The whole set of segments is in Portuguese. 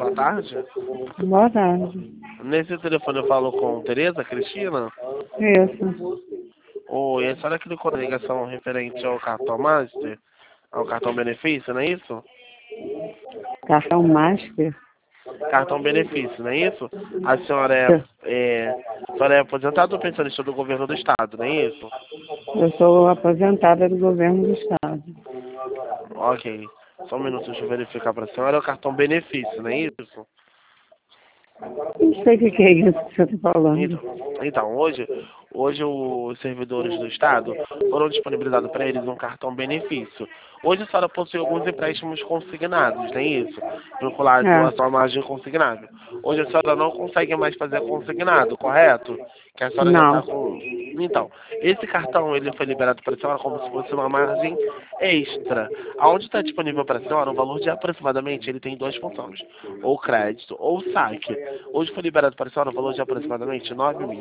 boa tarde. Boa tarde. Nesse telefone eu falo com Tereza Cristina. Isso. Oi, a senhora clicou na ligação referente ao cartão Master, ao cartão benefício, não é isso? Cartão Master? Cartão benefício, não é isso? A senhora a senhora é aposentada ou pensionista do governo do estado, não é isso? Eu sou aposentada do governo do estado. Ok. Só um minuto, deixa eu verificar para a senhora. É o cartão benefício, não é isso? Não sei o que é isso que você está falando. Então, hoje os servidores do Estado foram disponibilizados para eles um cartão benefício. Hoje a senhora possui alguns empréstimos consignados, não é isso? Vinculados à sua margem consignável. Hoje a senhora não consegue mais fazer consignado, correto? Que a senhora já está Não. com... Então, esse cartão ele foi liberado para a senhora como se fosse uma margem extra. Aonde está disponível para a senhora um valor de aproximadamente, ele tem duas funções, ou crédito ou saque. Hoje foi liberado para a senhora um valor de aproximadamente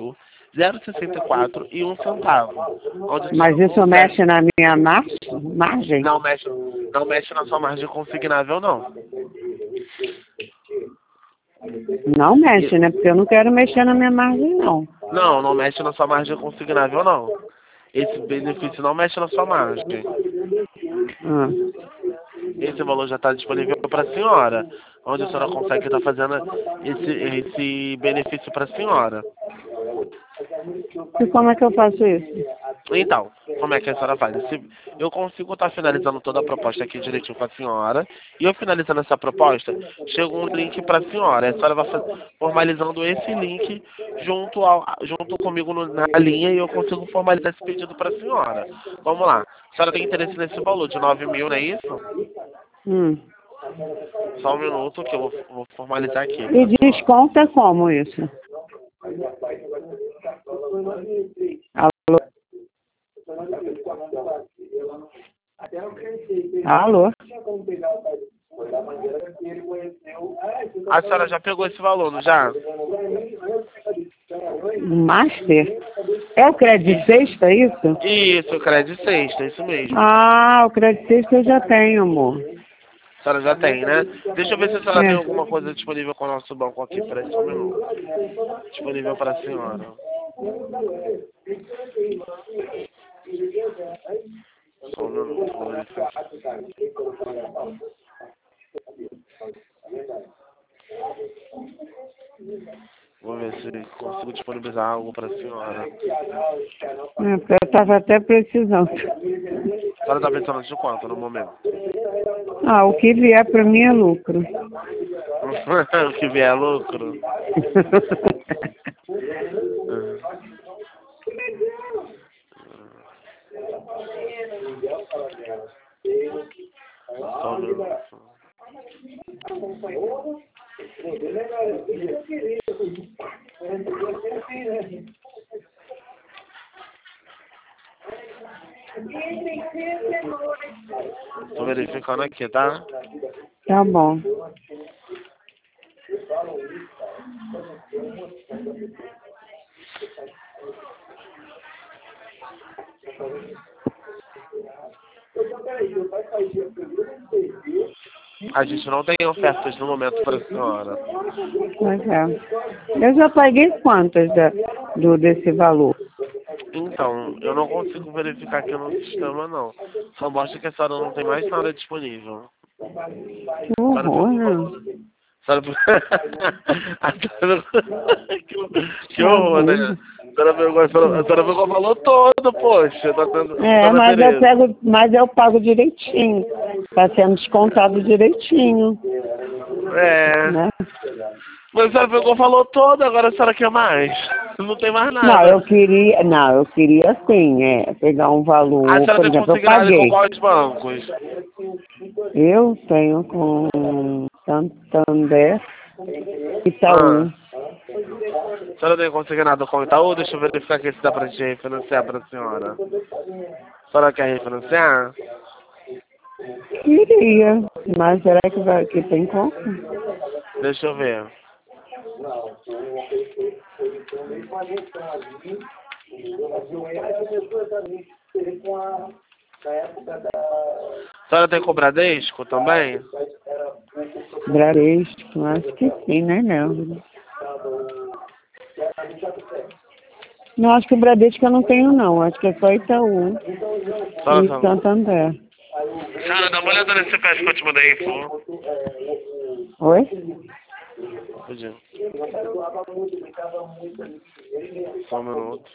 9.064,01. Mas isso mexe na minha margem? Não mexe na sua margem consignável, não. Não mexe, né? Porque eu não quero mexer na minha margem, não. Não mexe na sua margem consignável, não. Esse benefício não mexe na sua margem. Esse valor já está disponível para a senhora, onde a senhora consegue estar fazendo esse benefício para a senhora. E como é que eu faço isso? Então, como é que a senhora faz? Eu consigo estar finalizando toda a proposta aqui direitinho com a senhora, e eu finalizando essa proposta, chega um link para a senhora. A senhora vai formalizando esse link junto comigo na linha, e eu consigo formalizar esse pedido para a senhora. Vamos lá. A senhora tem interesse nesse valor de 9.000, não é isso? Só um minuto que eu vou formalizar aqui. E desconta como isso? Alô? Alô? A senhora já pegou esse valor, não já? Master? É o crédito sexta, é isso? Isso, crédito sexta, isso mesmo. Ah, o crédito sexta eu já tenho, amor. A senhora já tem, né? Deixa eu ver se a senhora tem alguma coisa disponível com o nosso banco aqui. Peraí, só um minuto. Disponível para a senhora. Só um minuto, vou verificar. Vou ver se consigo disponibilizar algo para a senhora. Eu estava até precisando. A senhora está pensando de quanto no momento? Ah, o que vier para mim é lucro. O que vier é lucro? Só um minuto. Tô verificando aqui, tá? Tá bom. A gente não tem ofertas no momento para a senhora. Pois é. Eu já paguei quantas desse valor? Então, eu não consigo verificar aqui no sistema, não. Só mostra que a senhora não tem mais nada disponível. Que horror, né? Que horror, né? A senhora pegou o valor todo, poxa. Mas eu pago direitinho. Está sendo descontado direitinho. Né? Mas a senhora pegou o valor todo, agora a senhora quer mais? Não tem mais nada. Não, eu queria sim, pegar um valor, A senhora por tem exemplo, eu consignado paguei. com quais bancos? Eu tenho com Santander, Itaú. A senhora tem consignado com Itaú? Deixa eu verificar aqui se dá pra gente refinanciar pra senhora. A senhora quer refinanciar? Queria, mas será que tem como? Deixa eu ver. A senhora tem com Bradesco também? Bradesco, acho que sim, né, não? Não, acho que o Bradesco eu não tenho, não. Acho que é só Itaú Fala, e Santander. Cara, dá uma olhada nesse CPF que eu te mandei, por favor. Oi? Rapidinho. Só um minuto.